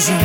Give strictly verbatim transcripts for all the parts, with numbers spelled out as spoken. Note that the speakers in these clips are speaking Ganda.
Fusion.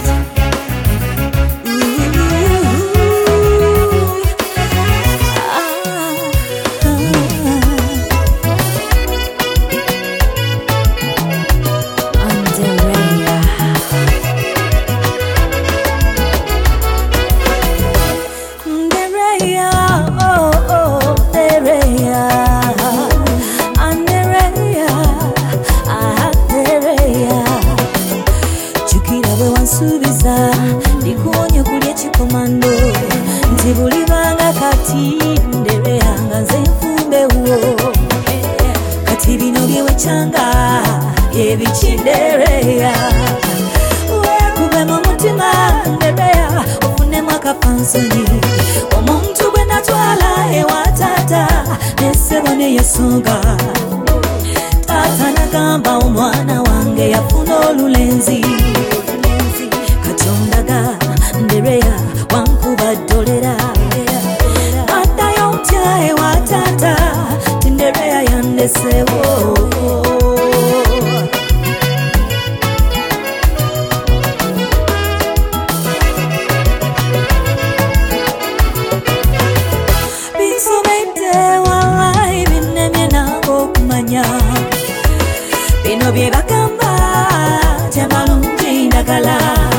Subiza ndikuonye kulye chikomando ntibulibanga kati ndebeyanga nze nfumbe huo kati bino byewe changa yebikindereya wekube mu mutima ndebeya ofune mwakapansoni omuntu gwe natwala ewa tata nesebone yesunga tata nagamba omwana wange yafuna olulenzi Ndereya wankuba dolera Atayo mtyae watata Tindereya yandesewo Binsomete walai binemye nabo kumanya Bino bye bagamba Jamalungi ndagala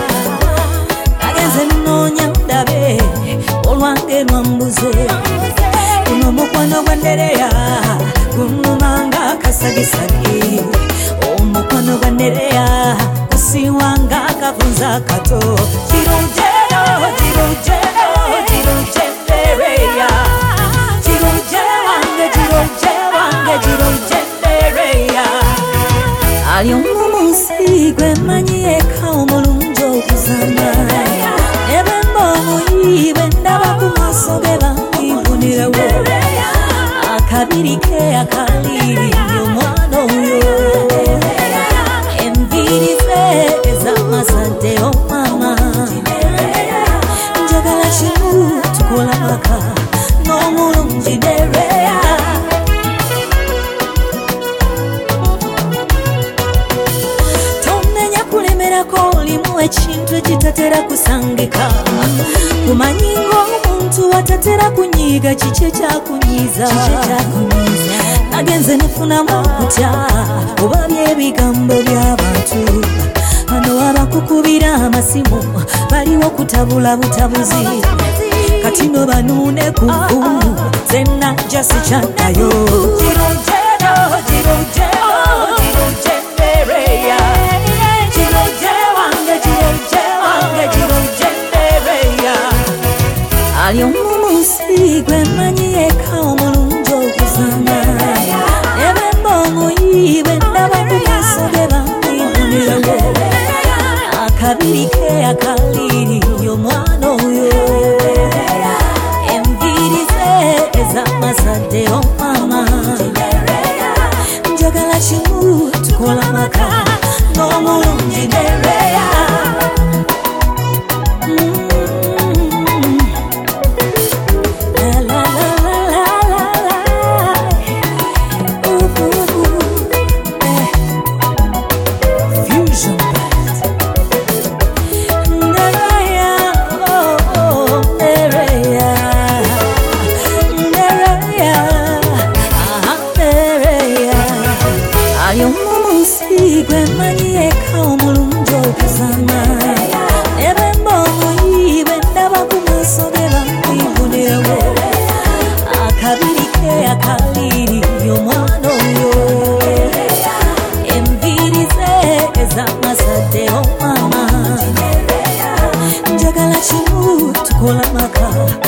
Zenonya ndabe olwange lwambuze kuno mukwano gwa Ndereya gumumanga kasagisagi omukwano gwa Ndereya kusiwanga kavunza kato kirujero kirujero kiruje Ndereya kiruje wange kiruje wange kiruje Ndereya ali omumunsi gwe manyi eka omulungi okuzamba Akabirike akaliri omwana oyo envirize ez'amazadde omama njagala kimu tukola maka n'omulungi Ndereya tonenya kulemerako olimu ekintu ekitatera kusangika kumanyi ng'omuntu watatera kunyiga kiki ekyakunyiza nagenze nefunamu okutya oba by'ebigambo by'abantu bano abakukubira amasimu baliwo kutabula butabuzi kati no banuune ku nfumu zenna jasi kyaddayo kirujero kirujero kiruje Ndereya kiruje wange kiruje wange kiruje Ndereya ali omumunsi gwe manyi eka omulungi okuzamba nebemba omuyibe ndaba ku maaso ge bamwibulirawo akabirike akaliri omwana oyo envirize ez'amazadde omama njagala kimu tukola maka n'omulungi Ndereya gwe manyi eka omulungi okuzama nebemba omuyibe ndaba ku maaso ge bamwibulirawo akabirike akaliri omwana oyo envirize ez'amazadde omama njagala kimu tukola maka